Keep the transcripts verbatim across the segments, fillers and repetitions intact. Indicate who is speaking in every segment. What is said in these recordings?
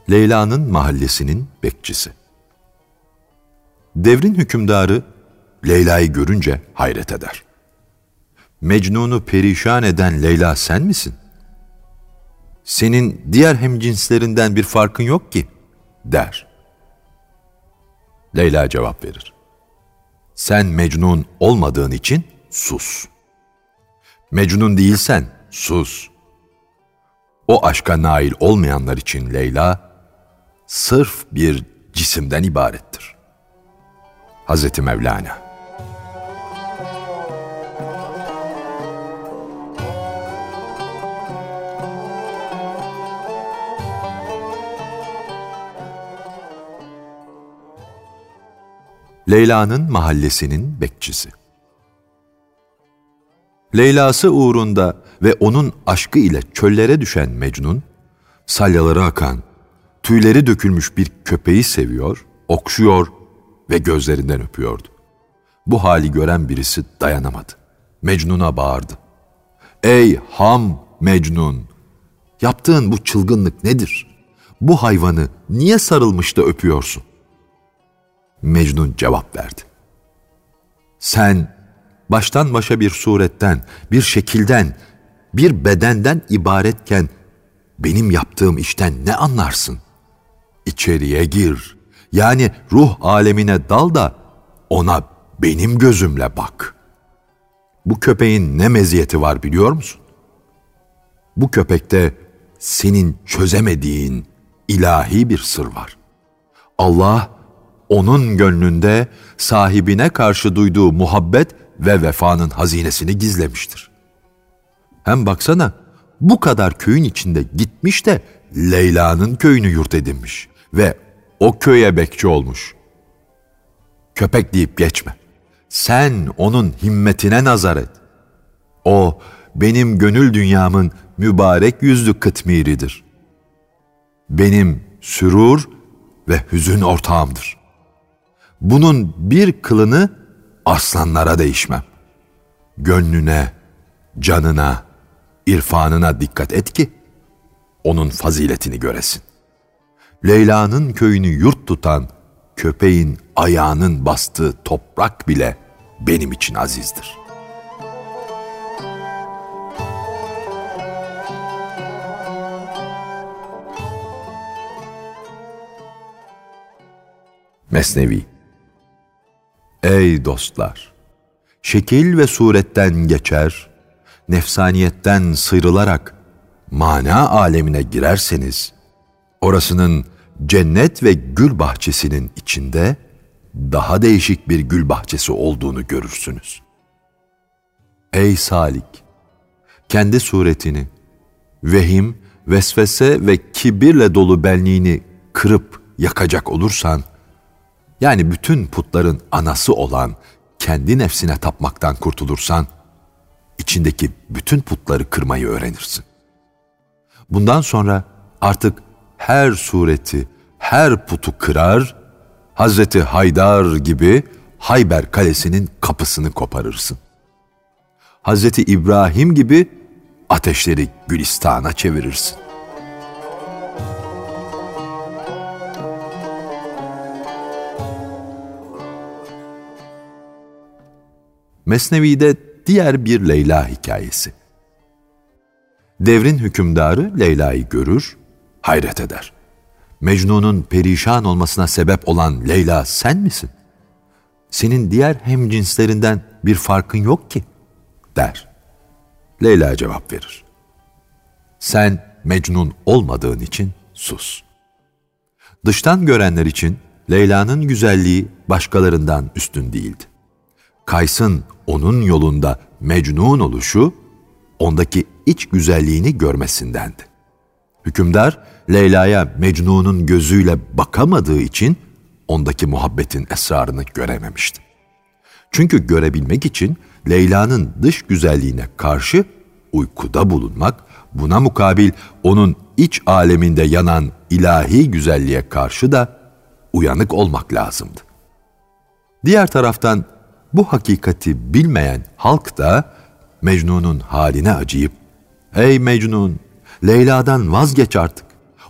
Speaker 1: Leyla'nın mahallesinin bekçisi. Devrin hükümdarı Leyla'yı görünce hayret eder. Mecnun'u perişan eden Leyla sen misin? Senin diğer hemcinslerinden bir farkın yok ki, der. Leyla cevap verir. Sen Mecnun olmadığın için sus. Mecnun değilsen sus. O aşka nail olmayanlar için Leyla, sırf bir cisimden ibarettir. Hazreti Mevlana. Leyla'nın mahallesinin bekçisi. Leyla'sı uğrunda ve onun aşkı ile çöllere düşen Mecnun, salyaları akan, tüyleri dökülmüş bir köpeği seviyor, okşuyor ve gözlerinden öpüyordu. Bu hali gören birisi dayanamadı. Mecnun'a bağırdı. Ey ham Mecnun! Yaptığın bu çılgınlık nedir? Bu hayvanı niye sarılmış da öpüyorsun? Mecnun cevap verdi. Sen baştan başa bir suretten, bir şekilden, bir bedenden ibaretken benim yaptığım işten ne anlarsın? İçeriye gir, yani ruh alemine dal da ona benim gözümle bak. Bu köpeğin ne meziyeti var biliyor musun? Bu köpekte senin çözemediğin ilahi bir sır var. Allah, onun gönlünde sahibine karşı duyduğu muhabbet ve vefanın hazinesini gizlemiştir. Hem baksana, bu kadar köyün içinde gitmiş de Leyla'nın köyünü yurt edinmiş ve o köye bekçi olmuş. Köpek deyip geçme. Sen onun himmetine nazar et. O benim gönül dünyamın mübarek yüzlü kıtmiridir. Benim sürur ve hüzün ortağımdır. Bunun bir kılını aslanlara değişmem. Gönlüne, canına, irfanına dikkat et ki onun faziletini göresin. Leyla'nın köyünü yurt tutan köpeğin ayağının bastığı toprak bile benim için azizdir. Mesnevi. Ey dostlar! Şekil ve suretten geçer, nefsaniyetten sıyrılarak mana alemine girerseniz, orasının cennet ve gül bahçesinin içinde daha değişik bir gül bahçesi olduğunu görürsünüz. Ey salik! Kendi suretini, vehim, vesvese ve kibirle dolu benliğini kırıp yakacak olursan, yani bütün putların anası olan kendi nefsine tapmaktan kurtulursan, içindeki bütün putları kırmayı öğrenirsin. Bundan sonra artık her sureti, her putu kırar, Hazreti Haydar gibi Hayber Kalesi'nin kapısını koparırsın. Hazreti İbrahim gibi ateşleri Gülistan'a çevirirsin. Mesnevi'de diğer bir Leyla hikayesi. Devrin hükümdarı Leyla'yı görür, hayret eder. Mecnun'un perişan olmasına sebep olan Leyla sen misin? Senin diğer hemcinslerinden bir farkın yok ki, der. Leyla cevap verir. Sen Mecnun olmadığın için sus. Dıştan görenler için Leyla'nın güzelliği başkalarından üstün değildi. Kays'ın onun yolunda Mecnun oluşu, ondaki iç güzelliğini görmesindendi. Hükümdar, Leyla'ya Mecnun'un gözüyle bakamadığı için ondaki muhabbetin esrarını görememişti. Çünkü görebilmek için Leyla'nın dış güzelliğine karşı uykuda bulunmak, buna mukabil onun iç aleminde yanan ilahi güzelliğe karşı da uyanık olmak lazımdı. Diğer taraftan bu hakikati bilmeyen halk da Mecnun'un haline acıyıp, "Ey Mecnun, Leyla'dan vazgeç artık.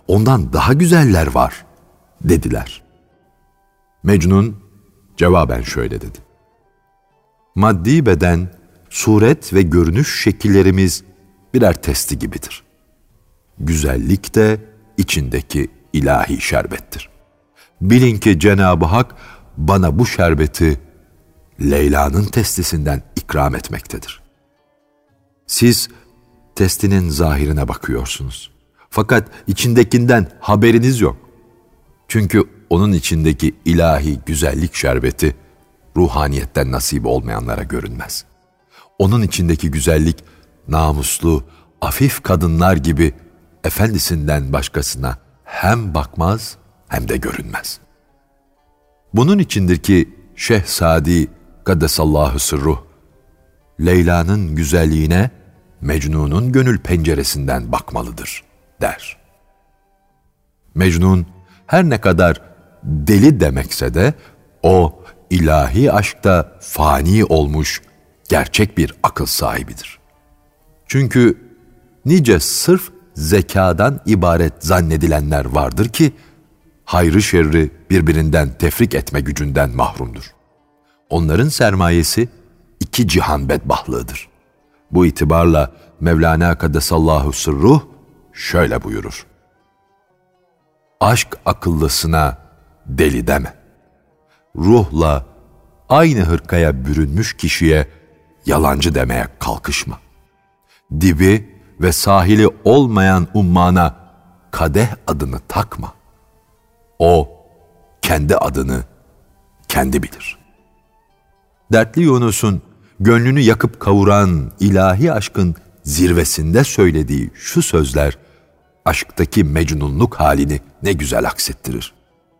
Speaker 1: ondan daha güzeller var dediler. Mecnun cevaben şöyle dedi. Maddi beden, suret ve görünüş şekillerimiz birer testi gibidir. Güzellik de içindeki ilahi şerbettir. Bilin ki Cenab-ı Hak bana bu şerbeti Leyla'nın testisinden ikram etmektedir. Siz testinin zahirine bakıyorsunuz. Fakat içindekinden haberiniz yok. Çünkü onun içindeki ilahi güzellik şerbeti ruhaniyetten nasip olmayanlara görünmez. Onun içindeki güzellik namuslu, afif kadınlar gibi efendisinden başkasına hem bakmaz hem de görünmez. Bunun içindir ki Şehzadi Kaddesallahu sırruh, Leyla'nın güzelliğine Mecnun'un gönül penceresinden bakmalıdır der. Mecnun her ne kadar deli demekse de o ilahi aşkta fani olmuş gerçek bir akıl sahibidir. Çünkü nice sırf zekadan ibaret zannedilenler vardır ki hayrı şerri birbirinden tefrik etme gücünden mahrumdur. Onların sermayesi iki cihan bedbahlığıdır. Bu itibarla Mevlana Kaddesallahu sırruh şöyle buyurur. Aşk akıllısına deli deme. Ruhla aynı hırkaya bürünmüş kişiye yalancı demeye kalkışma. Dibi ve sahili olmayan ummana kadeh adını takma. O kendi adını kendi bilir. Dertli Yunus'un gönlünü yakıp kavuran ilahi aşkın zirvesinde söylediği şu sözler, aşktaki mecnunluk halini ne güzel aksettirir.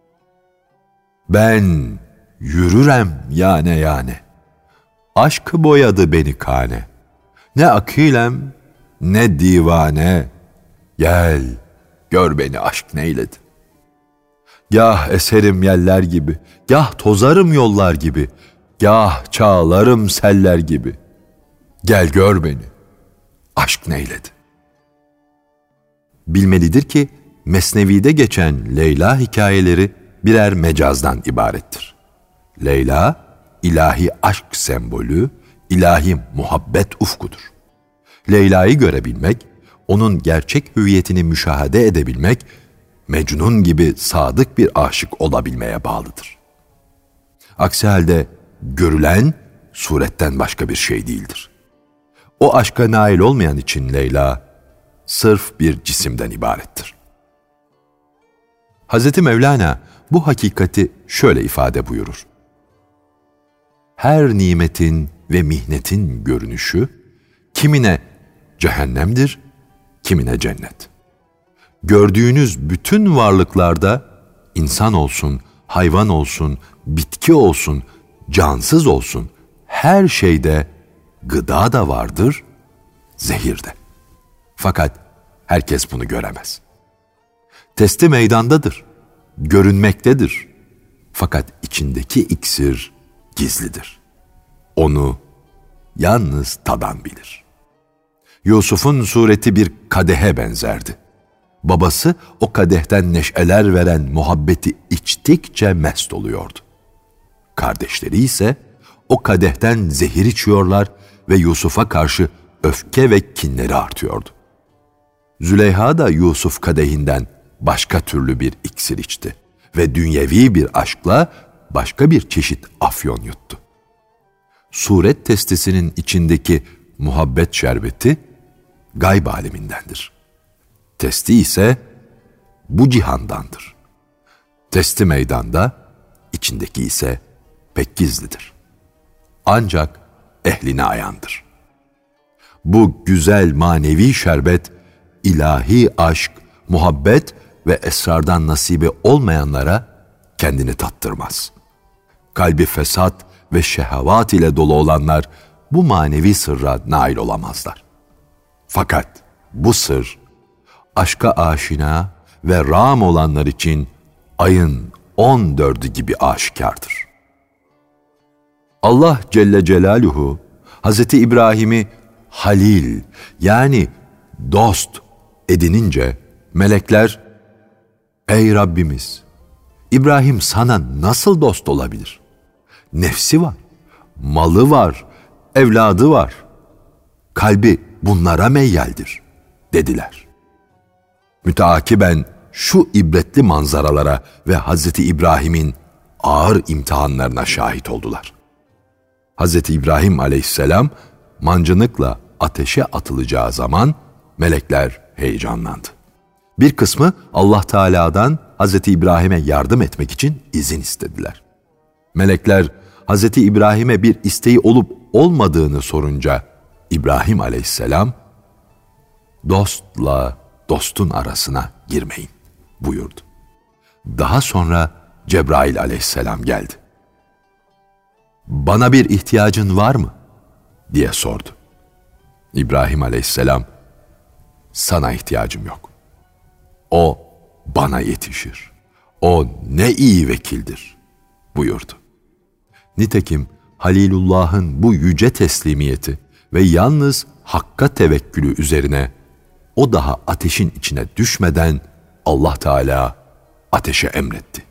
Speaker 1: Ben yürürem yane yane, aşk boyadı beni kane, ne akilem ne divane, gel gör beni aşk neyledi. Gah eserim yeller gibi, gah tozarım yollar gibi, gah çağlarım seller gibi, gel gör beni aşk neyledi. Bilmelidir ki Mesnevi'de geçen Leyla hikayeleri birer mecazdan ibarettir. Leyla, ilahi aşk sembolü, ilahi muhabbet ufkudur. Leyla'yı görebilmek, onun gerçek hüviyetini müşahede edebilmek, Mecnun gibi sadık bir aşık olabilmeye bağlıdır. Aksi halde görülen suretten başka bir şey değildir. O aşka nail olmayan için Leyla, sırf bir cisimden ibarettir. Hazreti Mevlana bu hakikati şöyle ifade buyurur. Her nimetin ve mihnetin görünüşü, kimine cehennemdir, kimine cennet. Gördüğünüz bütün varlıklarda, insan olsun, hayvan olsun, bitki olsun, cansız olsun, her şeyde gıda da vardır, zehir de. Fakat herkes bunu göremez. Testi meydandadır, görünmektedir. Fakat içindeki iksir gizlidir. Onu yalnız tadan bilir. Yusuf'un sureti bir kadehe benzerdi. Babası o kadehten neşeler veren muhabbeti içtikçe mest oluyordu. Kardeşleri ise o kadehten zehir içiyorlar ve Yusuf'a karşı öfke ve kinleri artıyordu. Züleyha da Yusuf kadehinden başka türlü bir iksir içti ve dünyevi bir aşkla başka bir çeşit afyon yuttu. Suret testisinin içindeki muhabbet şerbeti gayb alemindendir. Testi ise bu cihandandır. Testi meydanda, içindeki ise pek gizlidir. Ancak ehline ayandır. Bu güzel manevi şerbet, ilahi aşk, muhabbet ve esrardan nasibi olmayanlara kendini tattırmaz. Kalbi fesat ve şehavat ile dolu olanlar bu manevi sırra nail olamazlar. Fakat bu sır, aşka aşina ve rağm olanlar için ayın on dördü gibi aşikardır. Allah Celle Celaluhu, Hazreti İbrahim'i Halil yani dost edinince melekler Ey Rabbimiz! İbrahim sana nasıl dost olabilir? Nefsi var, malı var, evladı var. Kalbi bunlara meyyaldir, dediler. Müteakiben şu ibretli manzaralara ve Hazreti İbrahim'in ağır imtihanlarına şahit oldular. Hazreti İbrahim aleyhisselam mancınıkla ateşe atılacağı zaman melekler heyecanlandı. Bir kısmı Allah Teala'dan Hazreti İbrahim'e yardım etmek için izin istediler. Melekler Hazreti İbrahim'e bir isteği olup olmadığını sorunca İbrahim aleyhisselam, dostla dostun arasına girmeyin buyurdu. Daha sonra Cebrail aleyhisselam geldi. Bana bir ihtiyacın var mı? Diye sordu. İbrahim aleyhisselam, sana ihtiyacım yok. O bana yetişir. O ne iyi vekildir buyurdu. Nitekim Halilullah'ın bu yüce teslimiyeti ve yalnız Hakk'a tevekkülü üzerine o daha ateşin içine düşmeden Allah Teala ateşe emretti.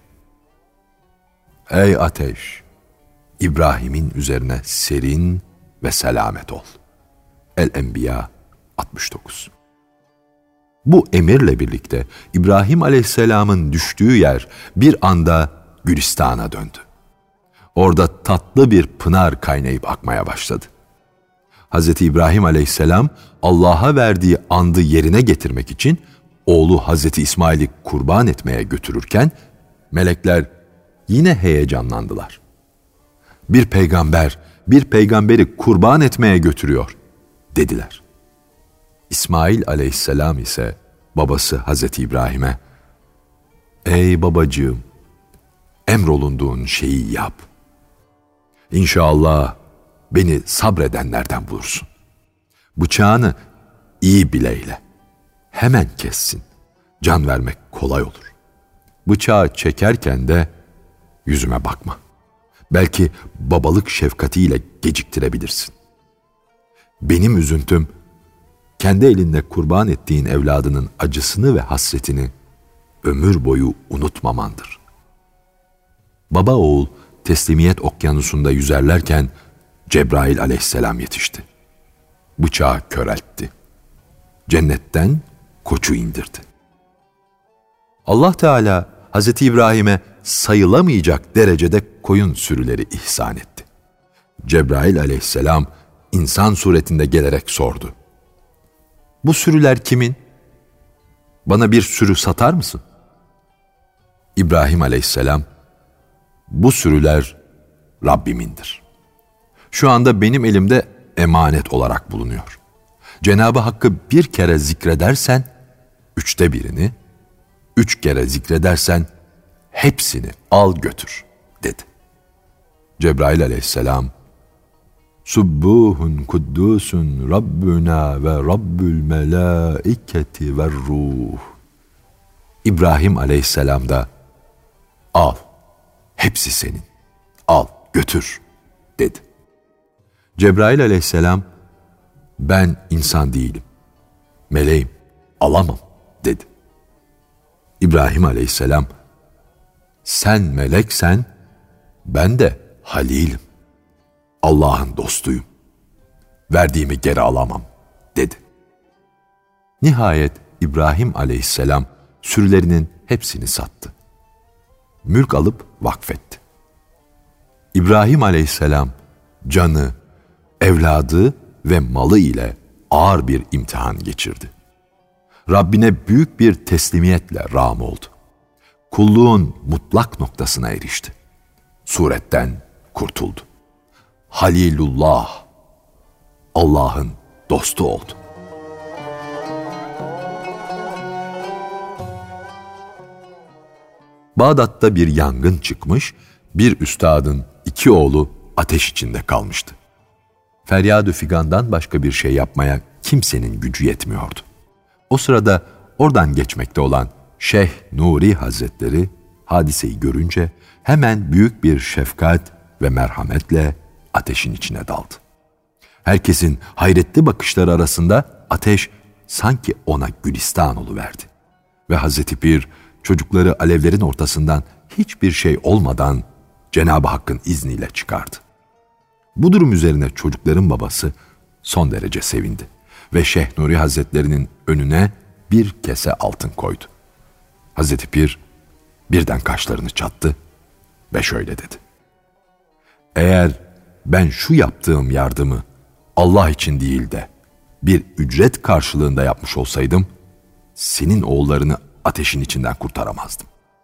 Speaker 1: Ey ateş! İbrahim'in üzerine serin ve selamet ol. El-Enbiya altmış dokuz. Bu emirle birlikte İbrahim Aleyhisselam'ın düştüğü yer bir anda Gülistan'a döndü. Orada tatlı bir pınar kaynayıp akmaya başladı. Hazreti İbrahim Aleyhisselam Allah'a verdiği andı yerine getirmek için oğlu Hazreti İsmail'i kurban etmeye götürürken melekler yine heyecanlandılar. Bir peygamber, bir peygamberi kurban etmeye götürüyor dediler. İsmail Aleyhisselam ise babası Hazreti İbrahim'e, ey babacığım, emrolunduğun şeyi yap. İnşallah beni sabredenlerden bulursun. Bıçağını iyi bileyle, hemen kessin. Can vermek kolay olur. Bıçağı çekerken de yüzüme bakma. Belki babalık şefkatiyle geciktirebilirsin. Benim üzüntüm, kendi elinde kurban ettiğin evladının acısını ve hasretini ömür boyu unutmamandır. Baba oğul teslimiyet okyanusunda yüzerlerken Cebrail aleyhisselam yetişti. Bıçağı köreltti. Cennetten koçu indirdi. Allah Teala Hazreti İbrahim'e sayılamayacak derecede koyun sürüleri ihsan etti. Cebrail aleyhisselam insan suretinde gelerek sordu. Bu sürüler kimin? Bana bir sürü satar mısın? İbrahim aleyhisselam, bu sürüler Rabbimindir. Şu anda benim elimde emanet olarak bulunuyor. Cenab-ı Hakk'ı bir kere zikredersen, üçte birini, üç kere zikredersen, hepsini al götür, dedi. Cebrail aleyhisselam, Subbuhun kuddusun Rabbuna ve Rabbül melâiketi ve ruh. İbrahim aleyhisselam da, al, hepsi senin, al, götür, dedi. Cebrail aleyhisselam, ben insan değilim, meleğim, alamam, dedi. İbrahim aleyhisselam, sen meleksen, ben de halilim, Allah'ın dostuyum, verdiğimi geri alamam, dedi. Nihayet İbrahim aleyhisselam sürülerinin hepsini sattı. Mülk alıp vakfetti. İbrahim aleyhisselam canı, evladı ve malı ile ağır bir imtihan geçirdi. Rabbine büyük bir teslimiyetle rağm oldu. Kulluğun mutlak noktasına erişti. Suretten kurtuldu. Halilullah, Allah'ın dostu oldu. Bağdat'ta bir yangın çıkmış, bir üstadın iki oğlu ateş içinde kalmıştı. Feryad-ı figandan başka bir şey yapmaya kimsenin gücü yetmiyordu. O sırada oradan geçmekte olan Şeyh Nuri Hazretleri hadiseyi görünce hemen büyük bir şefkat ve merhametle ateşin içine daldı. Herkesin hayretli bakışları arasında ateş sanki ona gülistan oluverdi. Ve Hazreti Pir çocukları alevlerin ortasından hiçbir şey olmadan Cenab-ı Hakk'ın izniyle çıkardı. Bu durum üzerine çocukların babası son derece sevindi ve Şeyh Nuri Hazretlerinin önüne bir kese altın koydu. Hazreti Pir birden kaşlarını çattı ve şöyle dedi: "Eğer ben şu yaptığım yardımı Allah için değil de bir ücret karşılığında yapmış olsaydım, senin oğullarını ateşin içinden kurtaramazdım."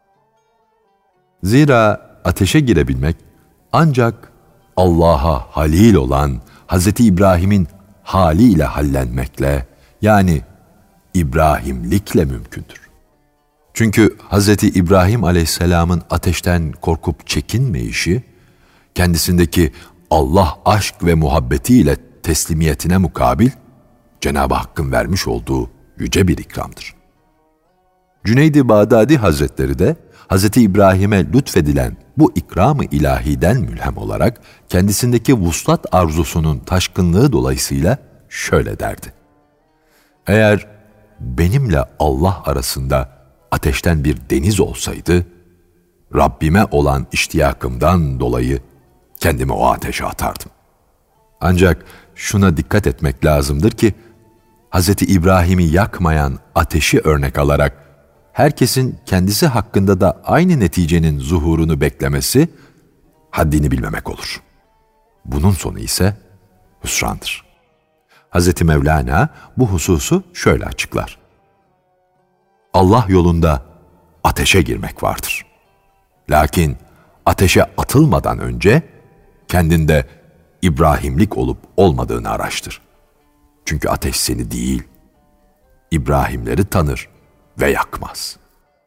Speaker 1: Zira ateşe girebilmek ancak Allah'a halil olan Hazreti İbrahim'in haliyle hallenmekle, yani İbrahimlikle mümkündür. Çünkü Hazreti İbrahim Aleyhisselam'ın ateşten korkup çekinmeyişi, kendisindeki Allah aşk ve muhabbetiyle teslimiyetine mukabil Cenab-ı Hakk'ın vermiş olduğu yüce bir ikramdır. Cüneyd-i Bağdadi Hazretleri de Hazreti İbrahim'e lütfedilen bu ikram-ı ilahiden mülhem olarak kendisindeki vuslat arzusunun taşkınlığı dolayısıyla şöyle derdi: "Eğer benimle Allah arasında ateşten bir deniz olsaydı, Rabbime olan iştiyakımdan dolayı kendimi o ateşe atardım. Ancak şuna dikkat etmek lazımdır ki, Hazreti İbrahim'i yakmayan ateşi örnek alarak herkesin kendisi hakkında da aynı neticenin zuhurunu beklemesi haddini bilmemek olur. Bunun sonu ise hüsrandır." Hazreti Mevlana bu hususu şöyle açıklar: "Allah yolunda ateşe girmek vardır. Lakin ateşe atılmadan önce kendinde İbrahimlik olup olmadığını araştır. Çünkü ateş seni değil, İbrahimleri tanır ve yakmaz."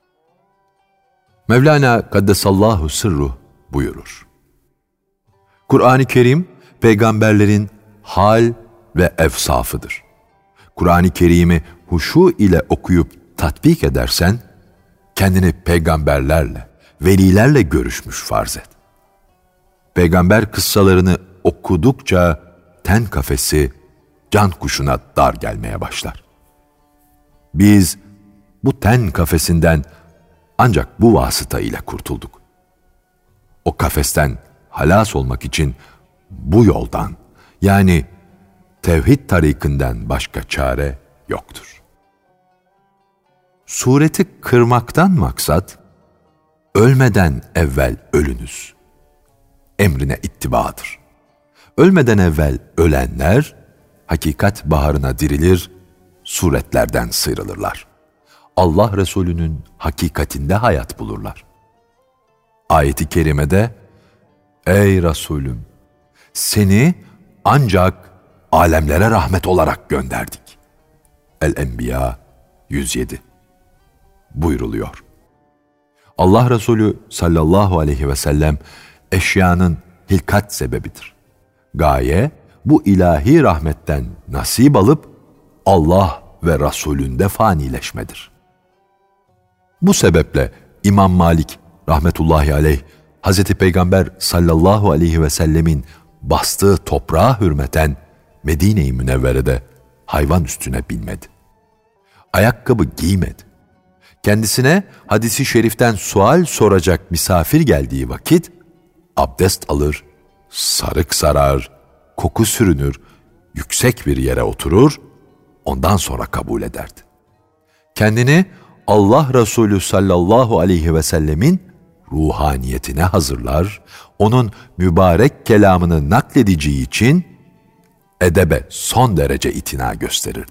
Speaker 1: Mevlana Kaddesallahu sırruh buyurur: Kur'an-ı Kerim, peygamberlerin hal ve efsafıdır. Kur'an-ı Kerim'i huşu ile okuyup tatbik edersen, kendini peygamberlerle, velilerle görüşmüş farz et. Peygamber kıssalarını okudukça ten kafesi, can kuşuna dar gelmeye başlar. Biz bu ten kafesinden ancak bu vasıta ile kurtulduk. O kafesten halas olmak için bu yoldan, yani tevhid tarikinden başka çare yoktur. Sureti kırmaktan maksat, ölmeden evvel ölünüz emrine ittibadır. Ölmeden evvel ölenler, hakikat baharına dirilir, suretlerden sıyrılırlar. Allah Resulü'nün hakikatinde hayat bulurlar. Ayet-i kerimede, "Ey Resulüm, seni ancak alemlere rahmet olarak gönderdik." El-Enbiya yüz yedi buyruluyor. Allah Resulü sallallahu aleyhi ve sellem eşyanın hilkat sebebidir. Gaye, bu ilahi rahmetten nasip alıp Allah ve Resulünde fanileşmedir. Bu sebeple İmam Malik rahmetullahi aleyh, Hazreti Peygamber sallallahu aleyhi ve sellemin bastığı toprağa hürmeten Medine-i Münevvere'de hayvan üstüne binmedi. Ayakkabı giymedi. Kendisine hadisi şeriften sual soracak misafir geldiği vakit abdest alır, sarık sarar, koku sürünür, yüksek bir yere oturur, ondan sonra kabul ederdi. Kendini Allah Resulü sallallahu aleyhi ve sellemin ruhaniyetine hazırlar, onun mübarek kelamını nakledeceği için edebe son derece itina gösterirdi.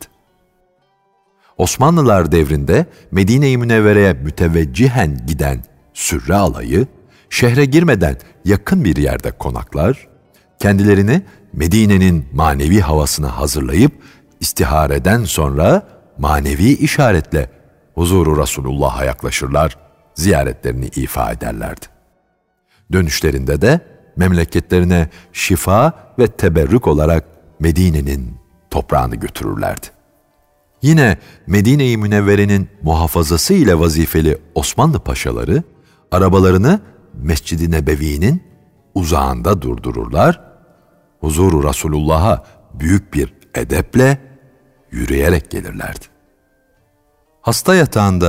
Speaker 1: Osmanlılar devrinde Medine-i Münevvere'ye müteveccihen giden sürre alayı, şehre girmeden yakın bir yerde konaklar, kendilerini Medine'nin manevi havasına hazırlayıp, istihareden sonra manevi işaretle huzuru Resulullah'a yaklaşırlar, ziyaretlerini ifa ederlerdi. Dönüşlerinde de memleketlerine şifa ve teberrük olarak Medine'nin toprağını götürürlerdi. Yine Medine-i Münevvere'nin muhafazası ile vazifeli Osmanlı paşaları, arabalarını Mescid-i Nebevi'nin uzağında durdururlar, huzuru Resulullah'a büyük bir edeple yürüyerek gelirlerdi. Hasta yatağında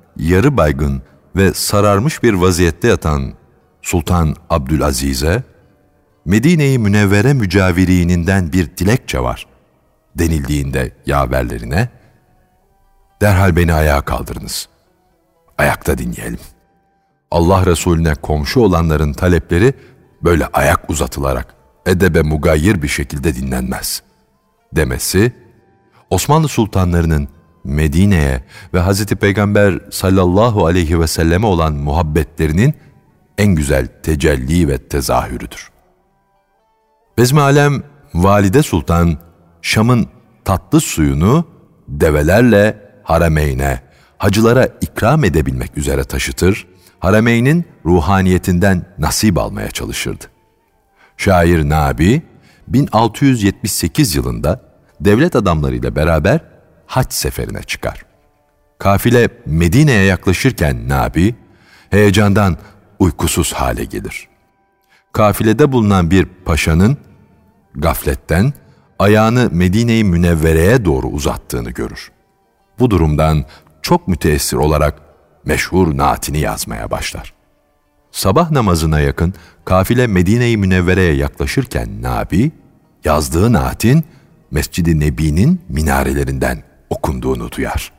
Speaker 1: yarı baygın ve sararmış bir vaziyette yatan Sultan Abdülaziz'e, Medine-i Münevvere mücavirininden bir dilekçe var denildiğinde yaverlerine, derhal beni ayağa kaldırınız, ayakta dinleyelim. Allah Resulüne komşu olanların talepleri böyle ayak uzatılarak edebe mugayir bir şekilde dinlenmez demesi, Osmanlı sultanlarının Medine'ye ve Hazreti Peygamber sallallahu aleyhi ve selleme olan muhabbetlerinin en güzel tecelli ve tezahürüdür. Bezmi Alem Valide Sultan, Şam'ın tatlı suyunu develerle Harameyne, hacılara ikram edebilmek üzere taşıtır, Harameynin ruhaniyetinden nasip almaya çalışırdı. Şair Nabi, bin altı yüz yetmiş sekiz yılında devlet adamlarıyla beraber hac seferine çıkar. Kafile Medine'ye yaklaşırken Nabi, heyecandan uykusuz hale gelir. Kafilede bulunan bir paşanın gafletten ayağını Medine-i Münevvere'ye doğru uzattığını görür. Bu durumdan çok müteessir olarak meşhur naatini yazmaya başlar. Sabah namazına yakın kafile Medine-i Münevvere'ye yaklaşırken Nabi, yazdığı naatin Mescid-i Nebi'nin minarelerinden okunduğunu duyar.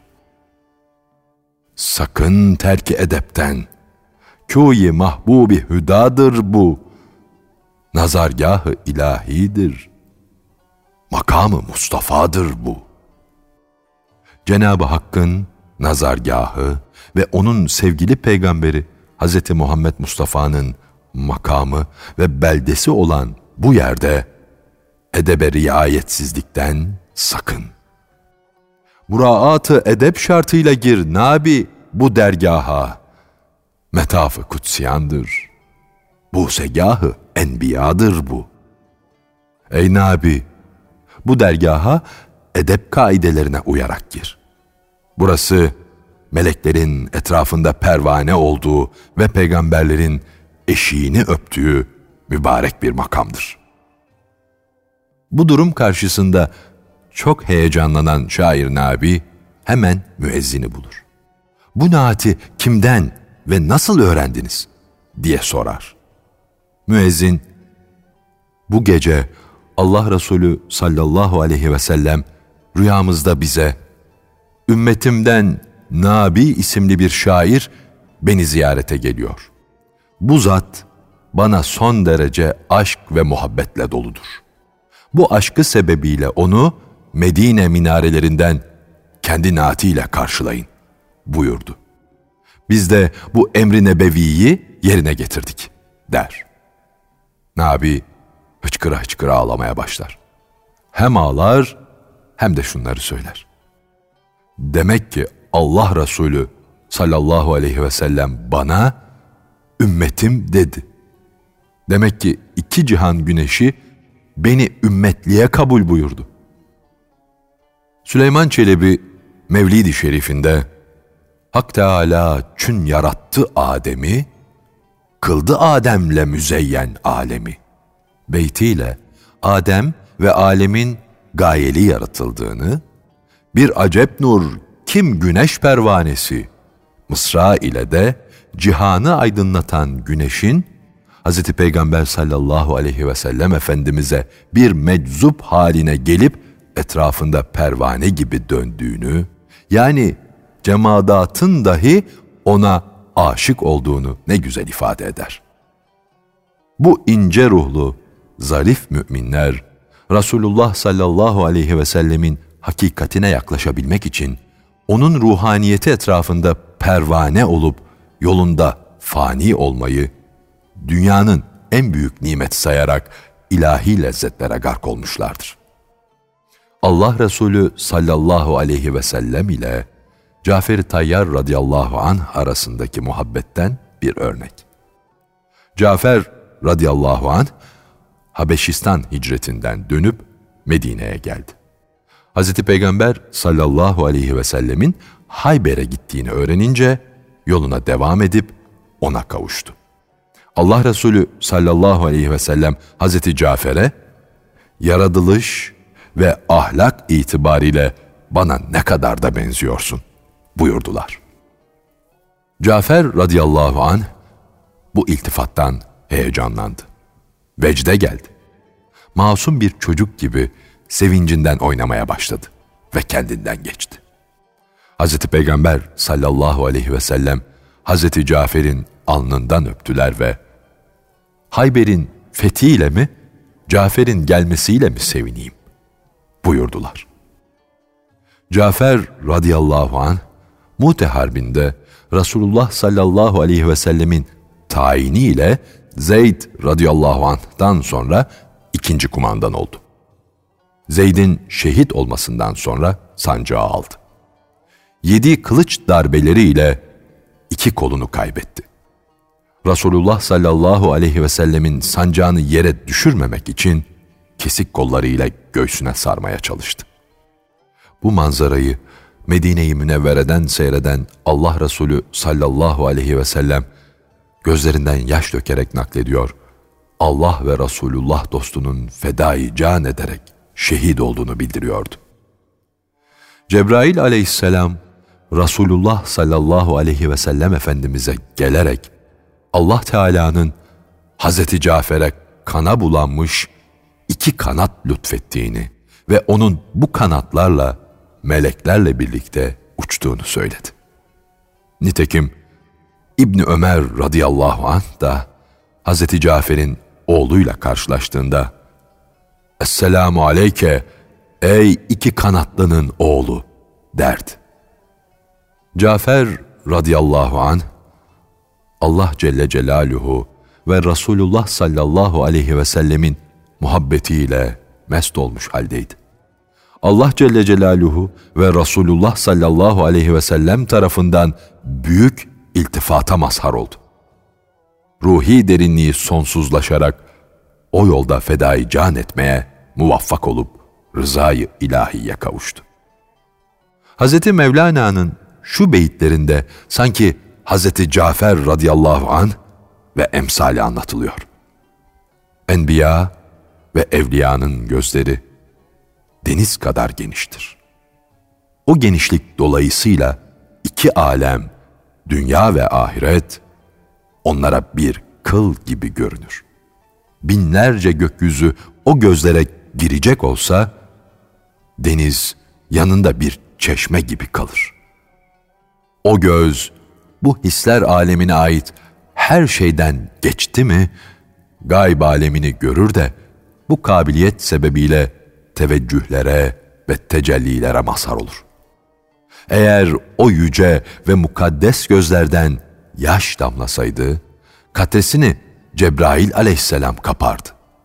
Speaker 1: Sakın terk edepten, kûyi mahbubi hüdadır bu, nazargâh-ı ilahidir, makamı Mustafa'dır bu. Cenab-ı Hakk'ın nazargâhı ve onun sevgili peygamberi Hz. Muhammed Mustafa'nın makamı ve beldesi olan bu yerde edebe riayetsizlikten sakın. Muraat-ı edep şartıyla gir Nabi bu dergaha, metaf-ı kutsiyandır, bu segahı enbiyadır bu. Ey Nabi, bu dergaha edep kaidelerine uyarak gir. Burası meleklerin etrafında pervane olduğu ve peygamberlerin eşiğini öptüğü mübarek bir makamdır. Bu durum karşısında çok heyecanlanan şair Nabi hemen müezzini bulur. Bu naati kimden ve nasıl öğrendiniz diye sorar. Müezzin, bu gece Allah Resulü sallallahu aleyhi ve sellem rüyamızda bize, ümmetimden Nabi isimli bir şair beni ziyarete geliyor. Bu zat bana son derece aşk ve muhabbetle doludur. Bu aşkı sebebiyle onu Medine minarelerinden kendi naatiyle karşılayın buyurdu. Biz de bu emri nebeviyi yerine getirdik der. Nabi hıçkıra hıçkıra ağlamaya başlar. Hem ağlar hem de şunları söyler. Demek ki Allah Resulü sallallahu aleyhi ve sellem bana ümmetim dedi. Demek ki iki cihan güneşi beni ümmetliğe kabul buyurdu. Süleyman Çelebi Mevlid-i Şerif'inde Hak Teâlâ çün yarattı Adem'i, kıldı Adem'le müzeyyen alemi beytiyle Adem ve alemin gayeli yaratıldığını, bir acep nur kim güneş pervanesi mısra ile de cihanı aydınlatan güneşin Hz. Peygamber sallallahu aleyhi ve sellem Efendimiz'e bir meczup haline gelip etrafında pervane gibi döndüğünü, yani cemadatın dahi ona aşık olduğunu ne güzel ifade eder. Bu ince ruhlu, zarif müminler, Resulullah sallallahu aleyhi ve sellemin hakikatine yaklaşabilmek için, onun ruhaniyeti etrafında pervane olup yolunda fani olmayı, dünyanın en büyük nimeti sayarak ilahi lezzetlere gark olmuşlardır. Allah Resulü sallallahu aleyhi ve sellem ile Cafer-i Tayyar radıyallahu anh arasındaki muhabbetten bir örnek. Cafer radıyallahu anh, Habeşistan hicretinden dönüp Medine'ye geldi. Hazreti Peygamber sallallahu aleyhi ve sellemin Hayber'e gittiğini öğrenince yoluna devam edip ona kavuştu. Allah Resulü sallallahu aleyhi ve sellem Hazreti Cafer'e, yaratılış ve ahlak itibariyle bana ne kadar da benziyorsun buyurdular. Cafer radıyallahu anh bu iltifattan heyecanlandı. Vecde geldi. Masum bir çocuk gibi sevincinden oynamaya başladı ve kendinden geçti. Hazreti Peygamber sallallahu aleyhi ve sellem Hazreti Cafer'in alnından öptüler ve "Hayber'in fethiyle mi, Cafer'in gelmesiyle mi sevineyim?" buyurdular. Cafer radıyallahu anh Mu'te Harbi'nde Resulullah sallallahu aleyhi ve sellemin tayiniyle Zeyd radıyallahu anh'tan sonra ikinci kumandan oldu. Zeyd'in şehit olmasından sonra sancağı aldı. Yedi kılıç darbeleriyle iki kolunu kaybetti. Resulullah sallallahu aleyhi ve sellemin sancağını yere düşürmemek için kesik kollarıyla göğsüne sarmaya çalıştı. Bu manzarayı Medine-i Münevvere'den seyreden Allah Resulü sallallahu aleyhi ve sellem gözlerinden yaş dökerek naklediyor, Allah ve Resulullah dostunun fedai can ederek şehit olduğunu bildiriyordu. Cebrail aleyhisselam Resulullah sallallahu aleyhi ve sellem Efendimiz'e gelerek Allah Teala'nın Hazreti Cafer'e kana bulanmış iki kanat lütfettiğini ve onun bu kanatlarla meleklerle birlikte uçtuğunu söyledi. Nitekim İbni Ömer radıyallahu anh da Hazreti Cafer'in oğluyla karşılaştığında "Esselamu aleyke ey iki kanatlının oğlu" derdi. Cafer radıyallahu anh Allah Celle Celaluhu ve Resulullah sallallahu aleyhi ve sellemin muhabbetiyle mest olmuş haldeydi. Allah Celle Celaluhu ve Resulullah sallallahu aleyhi ve sellem tarafından büyük iltifata mazhar oldu. Ruhi derinliği sonsuzlaşarak o yolda fedai can etmeye muvaffak olup rızayı ilahiye kavuştu. Hazreti Mevlana'nın şu beyitlerinde sanki Hazreti Cafer radıyallahu anh ve emsali anlatılıyor. Enbiya ve evliyanın gözleri deniz kadar geniştir. O genişlik dolayısıyla iki alem, dünya ve ahiret, onlara bir kıl gibi görünür. Binlerce gökyüzü o gözlere girecek olsa, deniz yanında bir çeşme gibi kalır. O göz, bu hisler alemine ait her şeyden geçti mi, gayb alemini görür de, bu kabiliyet sebebiyle teveccühlere ve tecellilere mazhar olur. Eğer o yüce ve mukaddes gözlerden yaş damlasaydı, katresini Cebrail aleyhisselam kapardı.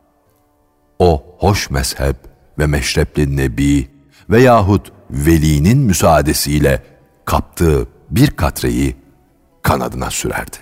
Speaker 1: O hoş mezhep ve meşrepli nebi veyahut velinin müsaadesiyle kaptığı bir katreyi kanadına sürerdi.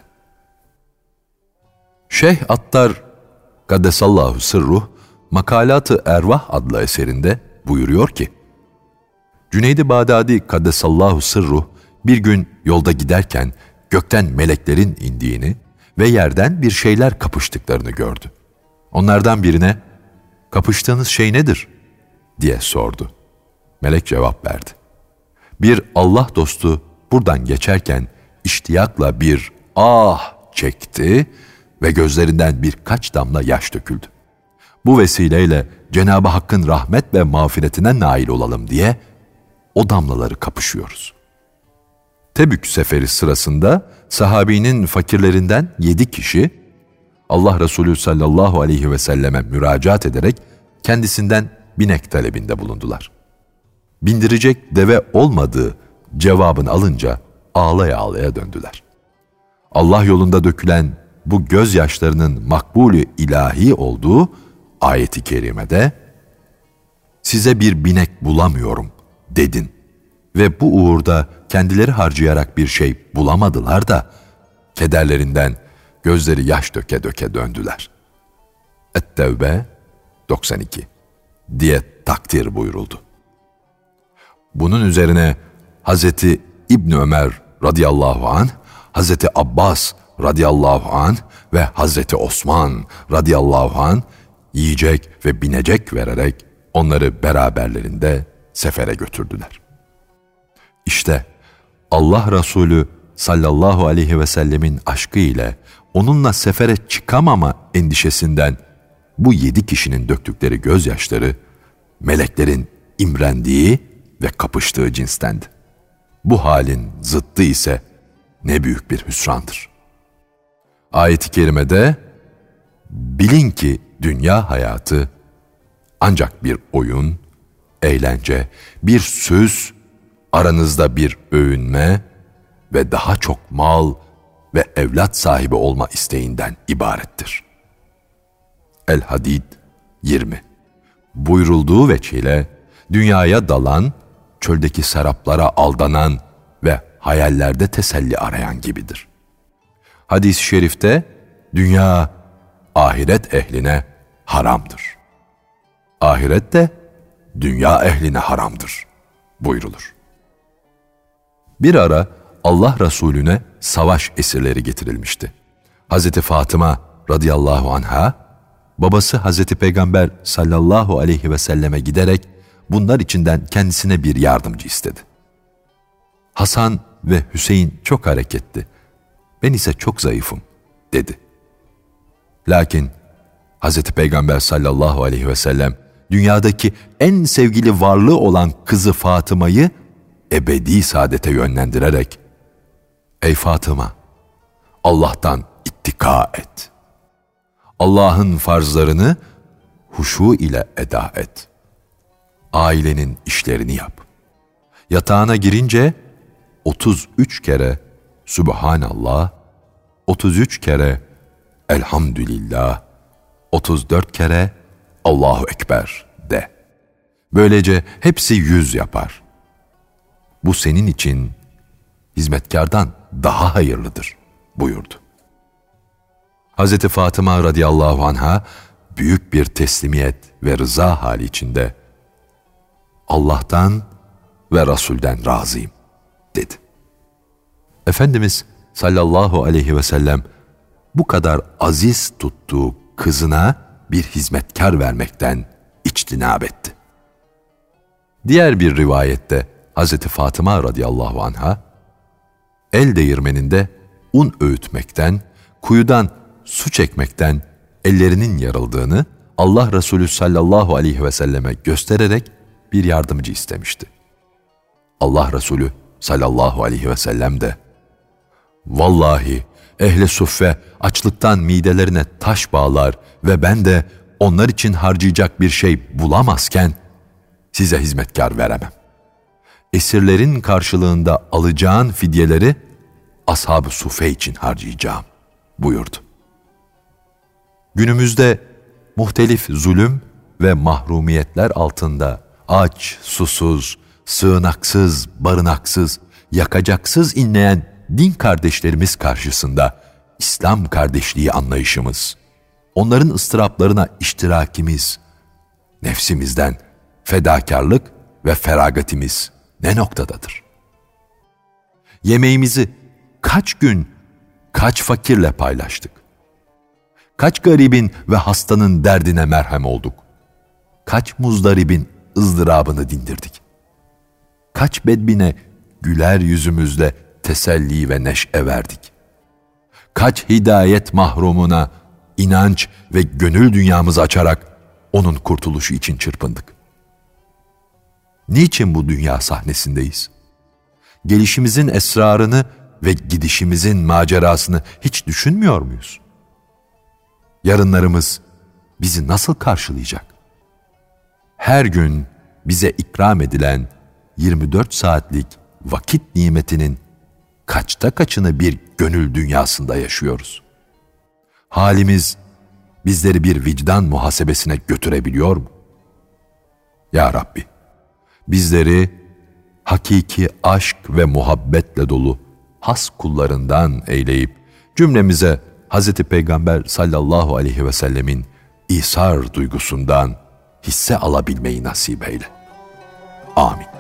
Speaker 1: Şeyh Attar Kaddesallahu Sırruh Makalat-ı Ervah adlı eserinde buyuruyor ki, Cüneyd-i Bağdadi Kaddesallahu Sırruh bir gün yolda giderken gökten meleklerin indiğini ve yerden bir şeyler kapıştıklarını gördü. Onlardan birine, "Kapıştığınız şey nedir?" diye sordu. Melek cevap verdi. "Bir Allah dostu buradan geçerken iştiyakla bir ah çekti ve gözlerinden birkaç damla yaş döküldü. Bu vesileyle Cenab-ı Hakk'ın rahmet ve mağfiretine nail olalım diye o damlaları kapışıyoruz." Tebük seferi sırasında sahabinin fakirlerinden yedi kişi Allah Resulü sallallahu aleyhi ve selleme müracaat ederek kendisinden binek talebinde bulundular. Bindirecek deve olmadığı cevabını alınca ağlaya ağlaya döndüler. Allah yolunda dökülen bu gözyaşlarının makbulü ilahi olduğu ayeti kerimede "Size bir binek bulamıyorum" dedin ve bu uğurda kendileri harcayarak bir şey bulamadılar da kederlerinden gözleri yaş döke döke döndüler. Et-Tevbe doksan iki diye takdir buyuruldu. Bunun üzerine Hazreti İbni Ömer radıyallahu anh, Hazreti Abbas radıyallahu anh ve Hazreti Osman radıyallahu anh yiyecek ve binecek vererek onları beraberlerinde sefere götürdüler. İşte Allah Resulü sallallahu aleyhi ve sellemin aşkı ile onunla sefere çıkamama endişesinden bu yedi kişinin döktükleri gözyaşları, meleklerin imrendiği ve kapıştığı cinstendi. Bu halin zıttı ise ne büyük bir hüsrandır. Ayet-i kerimede, bilin ki dünya hayatı ancak bir oyun, eğlence, bir süs, aranızda bir övünme ve daha çok mal ve evlat sahibi olma isteğinden ibarettir. El-Hadid yirmi. Buyrulduğu veçile dünyaya dalan, çöldeki seraplara aldanan ve hayallerde teselli arayan gibidir. Hadis-i şerifte dünya ahiret ehline haramdır. Ahiret de dünya ehline haramdır buyrulur. Bir ara Allah Resulüne savaş esirleri getirilmişti. Hazreti Fatıma radıyallahu anha, babası Hazreti Peygamber sallallahu aleyhi ve selleme giderek bunlar içinden kendisine bir yardımcı istedi. Hasan ve Hüseyin çok hareketli, ben ise çok zayıfım dedi. Lakin Hazreti Peygamber sallallahu aleyhi ve sellem dünyadaki en sevgili varlığı olan kızı Fatıma'yı ebedi saadete yönlendirerek, ey Fatıma, Allah'tan ittika et. Allah'ın farzlarını huşu ile eda et. Ailenin işlerini yap. Yatağına girince otuz üç kere Sübhanallah, otuz üç kere Elhamdülillah, otuz dört kere Allahu Ekber de. Böylece hepsi yüz yapar. Bu senin için hizmetkardan daha hayırlıdır buyurdu. Hazreti Fatıma radıyallahu anha büyük bir teslimiyet ve rıza hali içinde Allah'tan ve Resul'den razıyım dedi. Efendimiz sallallahu aleyhi ve sellem bu kadar aziz tuttuğu kızına bir hizmetkar vermekten içtinab etti. Diğer bir rivayette Hazreti Fatıma radıyallahu anha el değirmeninde un öğütmekten, kuyudan su çekmekten ellerinin yarıldığını Allah Resulü sallallahu aleyhi ve selleme göstererek bir yardımcı istemişti. Allah Resulü sallallahu aleyhi ve sellem de, vallahi ehl-i suffe açlıktan midelerine taş bağlar ve ben de onlar için harcayacak bir şey bulamazken size hizmetkar veremem. Esirlerin karşılığında alacağın fidyeleri ashab-ı suffe için harcayacağım buyurdu. Günümüzde muhtelif zulüm ve mahrumiyetler altında aç, susuz, sığınaksız, barınaksız, yakacaksız inleyen din kardeşlerimiz karşısında İslam kardeşliği anlayışımız, onların ıstıraplarına iştirakimiz, nefsimizden fedakarlık ve feragatimiz ne noktadadır? Yemeğimizi kaç gün, kaç fakirle paylaştık? Kaç garibin ve hastanın derdine merhem olduk? Kaç muzdaribin ızdırabını dindirdik? Kaç bedbine güler yüzümüzle teselli ve neşe verdik? Kaç hidayet mahrumuna inanç ve gönül dünyamızı açarak onun kurtuluşu için çırpındık? Niçin bu dünya sahnesindeyiz? Gelişimizin esrarını ve gidişimizin macerasını hiç düşünmüyor muyuz? Yarınlarımız bizi nasıl karşılayacak? Her gün bize ikram edilen yirmi dört saatlik vakit nimetinin kaçta kaçını bir gönül dünyasında yaşıyoruz? Halimiz bizleri bir vicdan muhasebesine götürebiliyor mu? Ya Rabbi, bizleri hakiki aşk ve muhabbetle dolu has kullarından eyleyip cümlemize Hazreti Peygamber sallallahu aleyhi ve sellemin İsar duygusundan hisse alabilmeyi nasip eyle. Amin.